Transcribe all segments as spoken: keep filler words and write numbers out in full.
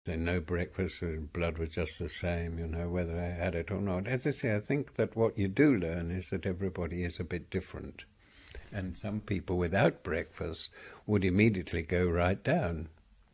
say no breakfast, blood was just the same, you know, whether I had it or not. As I say, I think that what you do learn is that everybody is a bit different. And some people without breakfast would immediately go right down.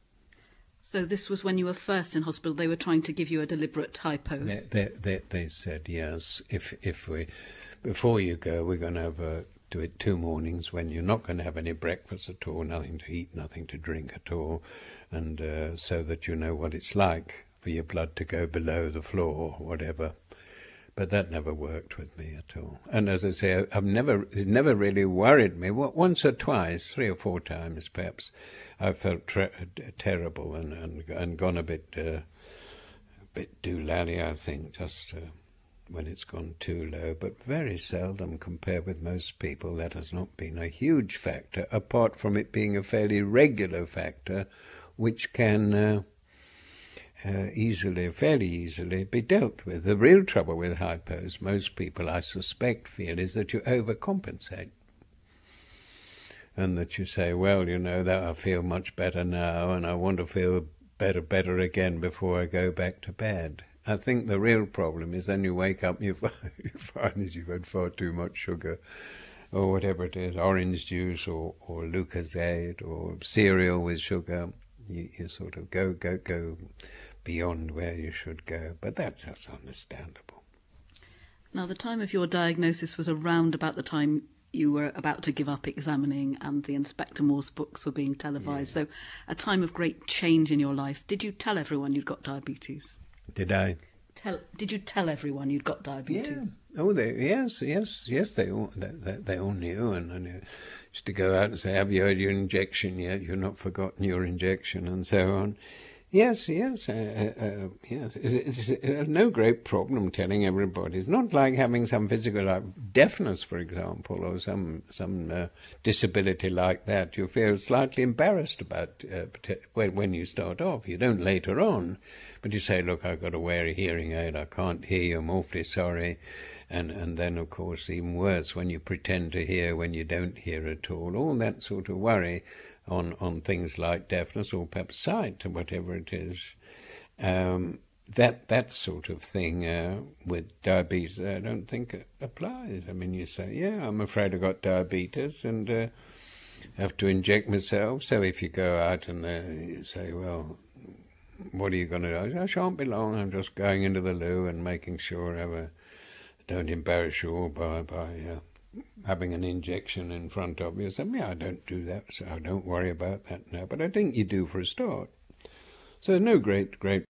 So this was when you were first in hospital. They were trying to give you a deliberate hypo. They, they, they, they said, yes, if, if we, before you go, we're going to have a, do it two mornings when you're not going to have any breakfast at all, nothing to eat, nothing to drink at all, and uh, so that you know what it's like for your blood to go below the floor or whatever. But that never worked with me at all. And as I say, I've never, it's never really worried me. Once or twice, three or four times perhaps, I felt tre terrible and, and and gone a bit, uh, a bit doolally, I think, just uh, when it's gone too low. But very seldom, compared with most people, that has not been a huge factor, apart from it being a fairly regular factor, which can uh, uh, easily, fairly easily be dealt with. The real trouble with hypos, most people, I suspect, feel, is that you overcompensate. And that you say, well, you know, that I feel much better now, and I want to feel better, better again before I go back to bed. I think the real problem is then you wake up and you find, you find that you've had far too much sugar, or whatever it is, orange juice or, or Lucozade or cereal with sugar. You, you sort of go, go, go beyond where you should go. But that's just understandable. Now, the time of your diagnosis was around about the time you were about to give up examining and the Inspector Morse books were being televised. Yeah. So a time of great change in your life. Did you tell everyone you'd got diabetes? Did I? Tell, did you tell everyone you'd got diabetes? Yeah. Oh, they, yes, yes, yes, they all, they, they, they all knew. And, and I used to go out and say, have you had your injection yet? You've not forgotten your injection, and so on. Yes, yes, uh, uh, yes. It's, it's, it's no great problem telling everybody. It's not like having some physical, like deafness, for example, or some some uh, disability like that. You feel slightly embarrassed about uh, when when you start off. You don't later on, but you say, "Look, I've got to wear a hearing aid. I can't hear you. I'm awfully sorry." And and then, of course, even worse when you pretend to hear when you don't hear at all. All that sort of worry on, on things like deafness or perhaps sight or whatever it is. Um, that that sort of thing uh, with diabetes, I don't think applies. I mean, you say, yeah, I'm afraid I got diabetes and uh, have to inject myself. So if you go out and uh, you say, well, what are you going to do? I shan't be long. I'm just going into the loo and making sure I have a, don't embarrass you all by, by uh, having an injection in front of you. So, yeah, I don't do that, so I don't worry about that now. But I think you do for a start. So no great, great